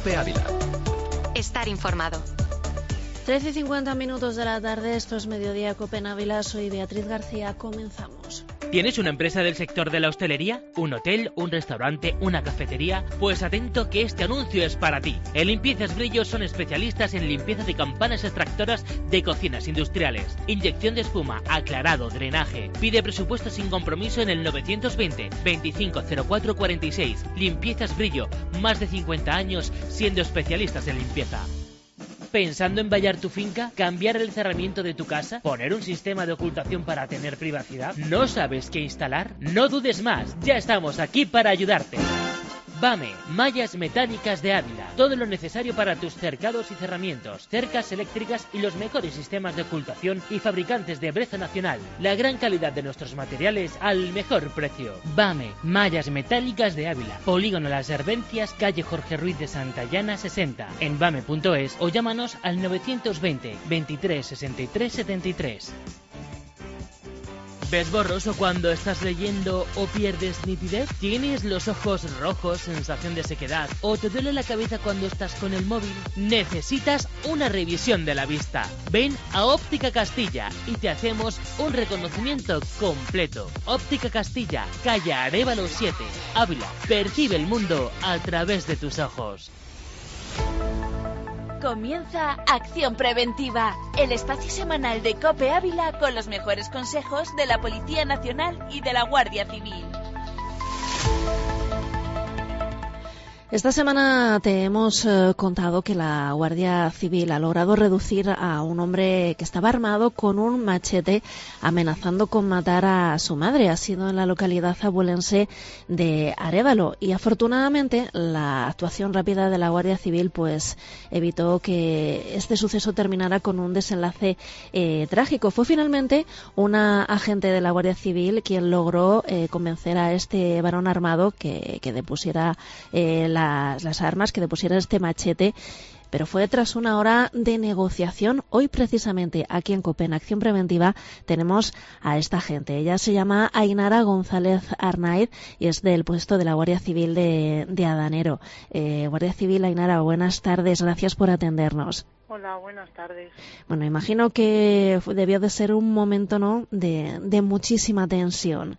COPE Ávila. Estar informado. 13:50 de la tarde, esto es Mediodía COPE en Ávila, soy Beatriz García, comenzamos. ¿Tienes una empresa del sector de la hostelería? ¿Un hotel? ¿Un restaurante? ¿Una cafetería? Pues atento que este anuncio es para ti. En Limpiezas Brillo son especialistas en limpieza de campanas extractoras de cocinas industriales, inyección de espuma, aclarado, drenaje. Pide presupuesto sin compromiso en el 920 2504 46. Limpiezas Brillo, más de 50 años siendo especialistas en limpieza. ¿Pensando en vallar tu finca? ¿Cambiar el cerramiento de tu casa? ¿Poner un sistema de ocultación para tener privacidad? ¿No sabes qué instalar? No dudes más, ya estamos aquí para ayudarte. VAME, Mallas Metálicas de Ávila. Todo lo necesario para tus cercados y cerramientos, cercas eléctricas y los mejores sistemas de ocultación y fabricantes de brezo nacional. La gran calidad de nuestros materiales al mejor precio. VAME, Mallas Metálicas de Ávila. Polígono Las Herbencias, calle Jorge Ruiz de Santayana 60. En vame.es o llámanos al 920 23 63 73. ¿Ves borroso cuando estás leyendo o pierdes nitidez? ¿Tienes los ojos rojos, sensación de sequedad? ¿O te duele la cabeza cuando estás con el móvil? Necesitas una revisión de la vista. Ven a Óptica Castilla y te hacemos un reconocimiento completo. Óptica Castilla, calle Arévalo 7, Ávila. Percibe el mundo a través de tus ojos. Comienza Acción Preventiva, el espacio semanal de COPE Ávila con los mejores consejos de la Policía Nacional y de la Guardia Civil. Esta semana te hemos contado que la Guardia Civil ha logrado reducir a un hombre que estaba armado con un machete amenazando con matar a su madre. Ha sido en la localidad abuelense de Arévalo y afortunadamente la actuación rápida de la Guardia Civil pues evitó que este suceso terminara con un desenlace trágico. Fue finalmente una agente de la Guardia Civil quien logró convencer a este varón armado que depusiera las armas, que depusiera este machete, pero fue tras una hora de negociación. Hoy precisamente aquí en COPE, en Acción Preventiva, tenemos a esta gente. Ella se llama Ainara González Arnaiz y es del puesto de la Guardia Civil de Adanero. Guardia Civil, Ainara, buenas tardes, gracias por atendernos. Hola, buenas tardes. Bueno, imagino que debió de ser un momento, ¿no?, de muchísima tensión.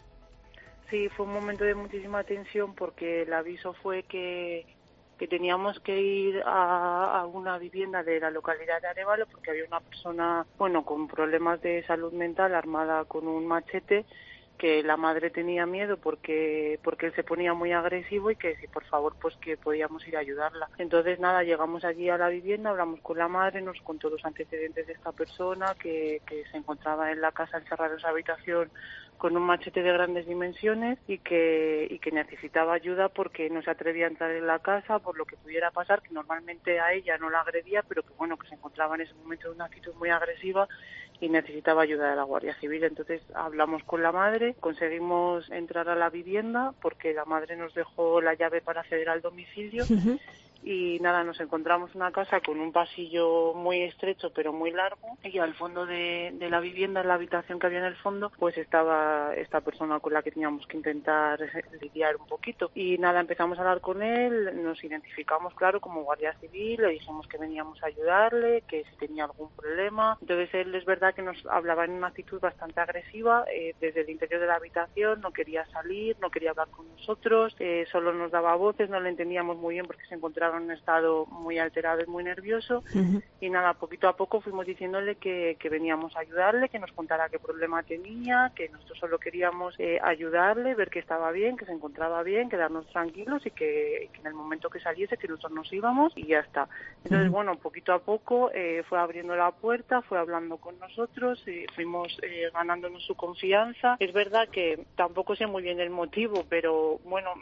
Sí, fue un momento de muchísima tensión porque el aviso fue que teníamos que ir a una vivienda de la localidad de Arévalo porque había una persona, con problemas de salud mental armada con un machete, que la madre tenía miedo porque él se ponía muy agresivo y que si por favor pues que podíamos ir a ayudarla. Entonces nada, llegamos allí a la vivienda, hablamos con la madre, nos contó los antecedentes de esta persona que se encontraba en la casa encerrada en su habitación con un machete de grandes dimensiones y que necesitaba ayuda porque no se atrevía a entrar en la casa por lo que pudiera pasar, que normalmente a ella no la agredía, pero que se encontraba en ese momento en una actitud muy agresiva y necesitaba ayuda de la Guardia Civil. Entonces hablamos con la madre, conseguimos entrar a la vivienda porque la madre nos dejó la llave para acceder al domicilio. Uh-huh. Y nada, nos encontramos una casa con un pasillo muy estrecho pero muy largo y al fondo de la vivienda, en la habitación que había en el fondo, pues estaba esta persona con la que teníamos que intentar lidiar un poquito. Y nada, empezamos a hablar con él, nos identificamos, claro, como Guardia Civil, le dijimos que veníamos a ayudarle, que si tenía algún problema. Entonces él es verdad que nos hablaba en una actitud bastante agresiva, desde el interior de la habitación, no quería salir, no quería hablar con nosotros, solo nos daba voces, no le entendíamos muy bien porque se encontraba en un estado muy alterado y muy nervioso. Uh-huh. Y nada, poquito a poco fuimos diciéndole que veníamos a ayudarle, que nos contara qué problema tenía, que nosotros solo queríamos ayudarle, ver que estaba bien, que se encontraba bien, quedarnos tranquilos y que en el momento que saliese que nosotros nos íbamos y ya está. Entonces, uh-huh, poquito a poco fue abriendo la puerta, fue hablando con nosotros, fuimos ganándonos su confianza. Es verdad que tampoco sé muy bien el motivo, pero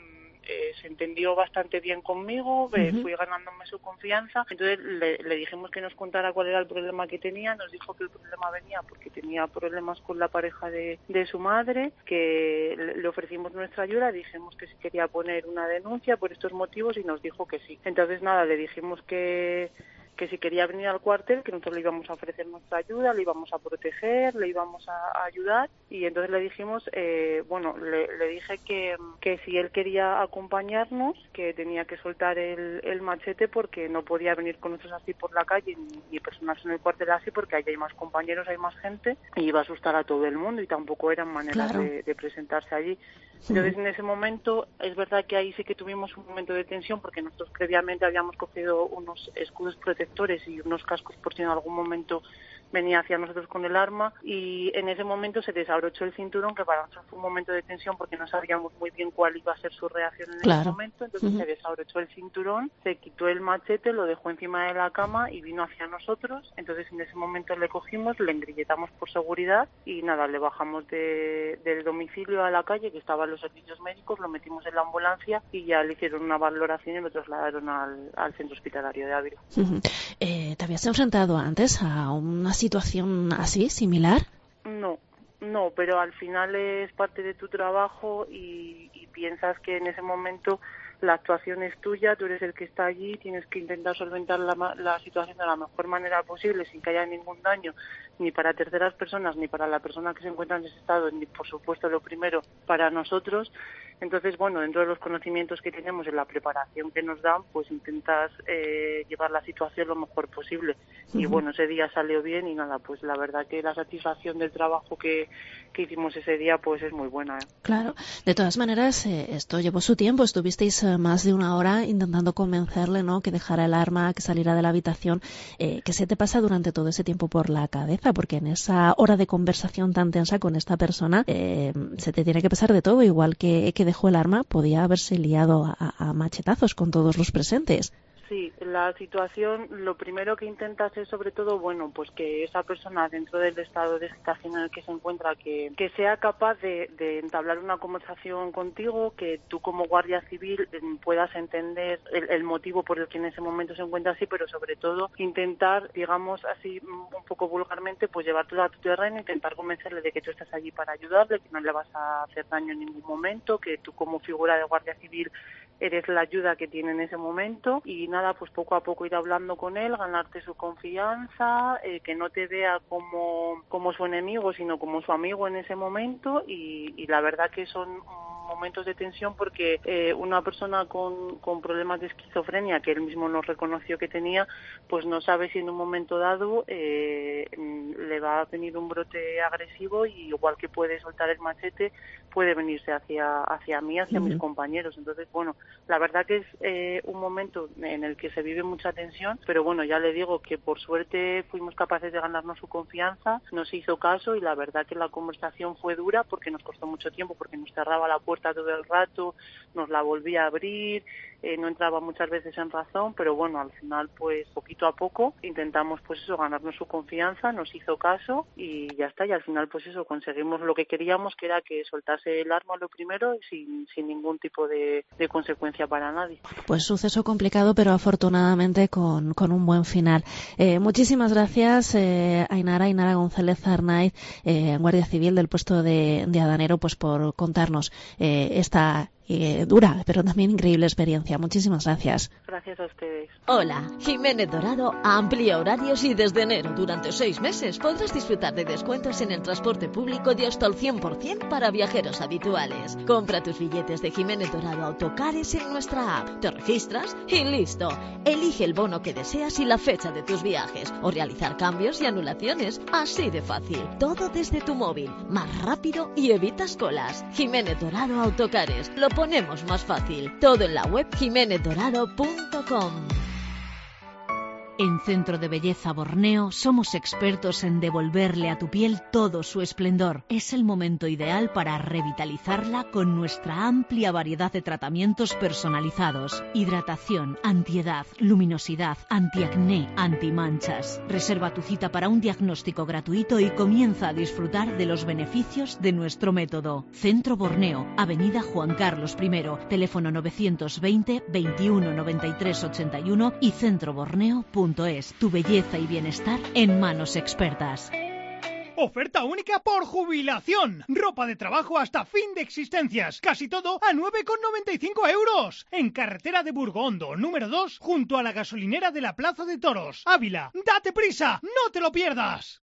se entendió bastante bien conmigo, uh-huh, fui ganándome su confianza. Entonces le dijimos que nos contara cuál era el problema que tenía. Nos dijo que el problema venía porque tenía problemas con la pareja de su madre, que le ofrecimos nuestra ayuda, dijimos que si quería poner una denuncia por estos motivos y nos dijo que sí. Entonces nada, le dijimos que que si quería venir al cuartel, que nosotros le íbamos a ofrecer nuestra ayuda, le íbamos a proteger, le íbamos a ayudar, y entonces le dijimos, le dije que si él quería acompañarnos, que tenía que soltar el machete porque no podía venir con nosotros así por la calle ni personas en el cuartel así, porque ahí hay más compañeros, hay más gente, y iba a asustar a todo el mundo y tampoco eran maneras de presentarse allí. Entonces, en ese momento, es verdad que ahí sí que tuvimos un momento de tensión, porque nosotros previamente habíamos cogido unos escudos protectores y unos cascos por si en algún momento venía hacia nosotros con el arma, y en ese momento se desabrochó el cinturón, que para nosotros fue un momento de tensión porque no sabíamos muy bien cuál iba a ser su reacción en ese momento. Entonces se desabrochó el cinturón, se quitó el machete, lo dejó encima de la cama y vino hacia nosotros. Entonces en ese momento le cogimos, le engrilletamos por seguridad y nada, le bajamos del domicilio a la calle, que estaban los servicios médicos, lo metimos en la ambulancia y ya le hicieron una valoración y lo trasladaron al centro hospitalario de Ávila. ¿Te habías enfrentado antes a una situación así, similar? No, pero al final es parte de tu trabajo y piensas que en ese momento la actuación es tuya, tú eres el que está allí, tienes que intentar solventar la situación de la mejor manera posible sin que haya ningún daño, ni para terceras personas, ni para la persona que se encuentra en ese estado, ni por supuesto lo primero para nosotros. Entonces, bueno, dentro de los conocimientos que tenemos en la preparación que nos dan, pues intentas llevar la situación lo mejor posible. Y bueno, ese día salió bien y nada, pues la verdad que la satisfacción del trabajo que hicimos ese día pues es muy buena. Claro, de todas maneras, esto llevó su tiempo, estuvisteis más de una hora intentando convencerle, ¿no?, que dejara el arma, que saliera de la habitación. ¿Qué se te pasa durante todo ese tiempo por la cabeza? Porque en esa hora de conversación tan tensa con esta persona se te tiene que pasar de todo, igual que dejó el arma, podía haberse liado a machetazos con todos los presentes. Sí, la situación, lo primero que intentas es sobre todo, bueno, pues que esa persona dentro del estado de agitación en el que se encuentra, que sea capaz de entablar una conversación contigo, que tú como guardia civil puedas entender el motivo por el que en ese momento se encuentra así, pero sobre todo intentar, digamos así un poco vulgarmente, pues llevártelo a tu terreno, intentar convencerle de que tú estás allí para ayudarle, que no le vas a hacer daño en ningún momento, que tú como figura de guardia civil eres la ayuda que tiene en ese momento y nada, pues poco a poco ir hablando con él, ganarte su confianza, que no te vea como su enemigo, sino como su amigo en ese momento y la verdad que son momentos de tensión porque una persona con problemas de esquizofrenia, que él mismo nos reconoció que tenía, pues no sabe si en un momento dado le va a venir un brote agresivo y igual que puede soltar el machete, puede venirse hacia mí, hacia mis compañeros. Entonces, bueno, la verdad que es un momento en el que se vive mucha tensión, pero bueno, ya le digo que por suerte fuimos capaces de ganarnos su confianza, nos hizo caso y la verdad que la conversación fue dura porque nos costó mucho tiempo, porque nos cerraba la puerta todo el rato, nos la volvía a abrir, no entraba muchas veces en razón, pero bueno, al final pues poquito a poco intentamos pues eso, ganarnos su confianza, nos hizo caso y ya está, y al final pues eso, conseguimos lo que queríamos, que era que soltase el arma lo primero y sin ningún tipo de consecuencia para nadie. Pues suceso complicado, pero afortunadamente con un buen final. Muchísimas gracias, Ainara González Arnaiz, Guardia Civil del puesto de Adanero, pues por contarnos esta dura, pero también increíble experiencia. Muchísimas gracias. Gracias a ustedes. Hola, Jiménez Dorado amplía horarios y desde enero durante 6 meses podrás disfrutar de descuentos en el transporte público de hasta el 100% para viajeros habituales. Compra tus billetes de Jiménez Dorado Autocares en nuestra app, te registras y listo. Elige el bono que deseas y la fecha de tus viajes o realizar cambios y anulaciones, así de fácil. Todo desde tu móvil, más rápido y evitas colas. Jiménez Dorado Autocares, lo ponemos más fácil. Todo en la web jimenezdorado.com. En Centro de Belleza Borneo somos expertos en devolverle a tu piel todo su esplendor. Es el momento ideal para revitalizarla con nuestra amplia variedad de tratamientos personalizados. Hidratación, antiedad, luminosidad, antiacné, antimanchas. Reserva tu cita para un diagnóstico gratuito y comienza a disfrutar de los beneficios de nuestro método. Centro Borneo, Avenida Juan Carlos I, teléfono 920 21 93 81 y centroborneo.es. Tu belleza y bienestar en manos expertas. Oferta única por jubilación. Ropa de trabajo hasta fin de existencias. Casi todo a 9,95 €. En carretera de Burgondo, número 2, junto a la gasolinera de la Plaza de Toros. Ávila, date prisa, no te lo pierdas.